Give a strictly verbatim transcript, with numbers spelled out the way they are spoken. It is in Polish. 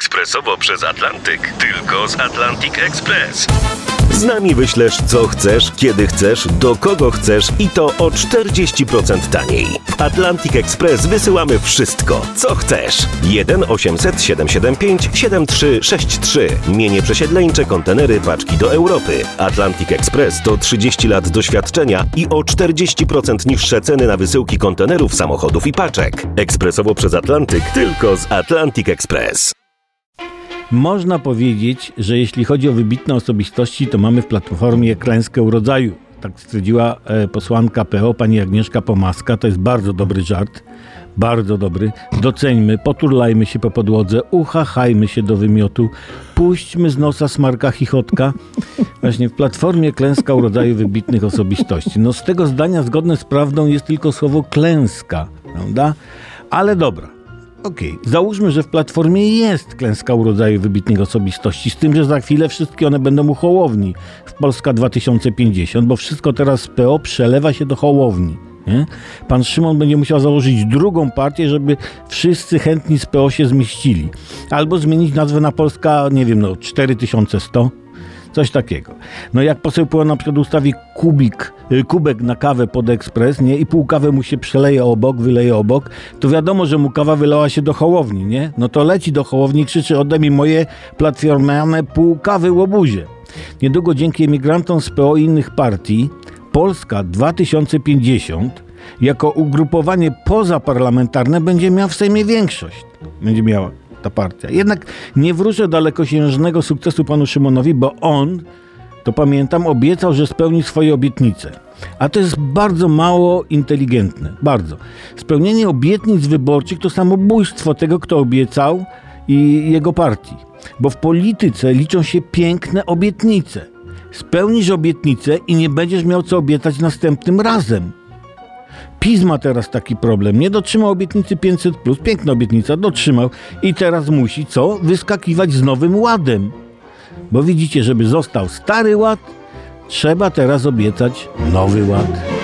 ekspresowo przez Atlantyk. Tylko z Atlantic Express. Z nami wyślesz co chcesz, kiedy chcesz, do kogo chcesz i to o czterdzieści procent taniej. W Atlantic Express wysyłamy wszystko, co chcesz. jeden osiemset siedemset siedemdziesiąt pięć siedemdziesiąt trzy sześćdziesiąt trzy. Mienie przesiedleńcze, kontenery, paczki do Europy. Atlantic Express to trzydzieści lat doświadczenia i o czterdzieści procent niższe ceny na wysyłki kontenerów, samochodów i paczek. Ekspresowo przez Atlantyk, tylko z Atlantic Express. Można powiedzieć, że jeśli chodzi o wybitne osobistości, to mamy w Platformie klęskę urodzaju. Tak stwierdziła e, posłanka P O, pani Agnieszka Pomaska. To jest bardzo dobry żart. Bardzo dobry. Doceńmy, poturlajmy się po podłodze, uchachajmy się do wymiotu, puśćmy z nosa smarka chichotka. Właśnie w Platformie klęska urodzaju wybitnych osobistości. No z tego zdania zgodne z prawdą jest tylko słowo klęska, prawda? Ale dobra. Okej, okay. Załóżmy, że w Platformie jest klęska urodzaju wybitnych osobistości, z tym, że za chwilę wszystkie one będą u Hołowni w Polska dwa tysiące pięćdziesiąt, bo wszystko teraz z P O przelewa się do Hołowni. Nie? Pan Szymon będzie musiał założyć drugą partię, żeby wszyscy chętni z P O się zmieścili. Albo zmienić nazwę na Polska, nie wiem, no cztery tysiące sto. Coś takiego. No jak poseł P O na przykład ustawi kubik, kubek na kawę pod ekspres, nie? I pół kawy mu się przeleje obok, wyleje obok, to wiadomo, że mu kawa wylała się do Hołowni, nie? No to leci do Hołowni i krzyczy: oddaj mi moje platformiane pół kawy łobuzie. Niedługo dzięki emigrantom z P O i innych partii Polska dwa tysiące pięćdziesiąt jako ugrupowanie pozaparlamentarne będzie miała w Sejmie większość. Będzie miała ta partia. Jednak nie wróżę dalekosiężnego sukcesu panu Szymonowi, bo on, to pamiętam, obiecał, że spełni swoje obietnice. A to jest bardzo mało inteligentne. Bardzo. Spełnienie obietnic wyborczych to samobójstwo tego, kto obiecał, i jego partii. Bo w polityce liczą się piękne obietnice. Spełnisz obietnicę i nie będziesz miał co obiecać następnym razem. PiS ma teraz taki problem. Nie dotrzymał obietnicy pięćset plus. Piękna obietnica, dotrzymał. I teraz musi co? Wyskakiwać z nowym ładem. Bo widzicie, żeby został stary ład, trzeba teraz obiecać nowy ład.